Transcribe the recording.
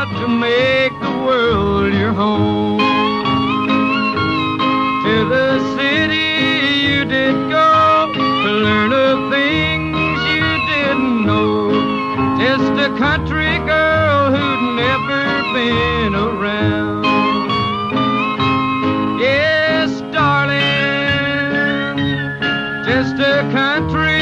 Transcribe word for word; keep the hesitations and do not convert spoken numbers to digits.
to make the world your home. To the city you did go to learn of things you didn't know. Just a country girl who'd never been around. Yes, darling, just a country